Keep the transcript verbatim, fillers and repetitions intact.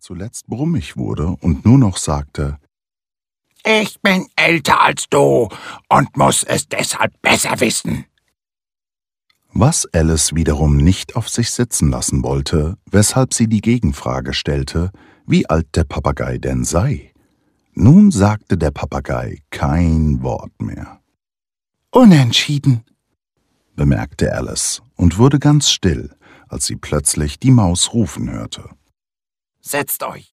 zuletzt brummig wurde und nur noch sagte: »Ich bin älter als du und muss es deshalb besser wissen.« Was Alice wiederum nicht auf sich sitzen lassen wollte, weshalb sie die Gegenfrage stellte, wie alt der Papagei denn sei. Nun sagte der Papagei kein Wort mehr. »Unentschieden«, bemerkte Alice und wurde ganz still, als sie plötzlich die Maus rufen hörte. »Setzt euch!«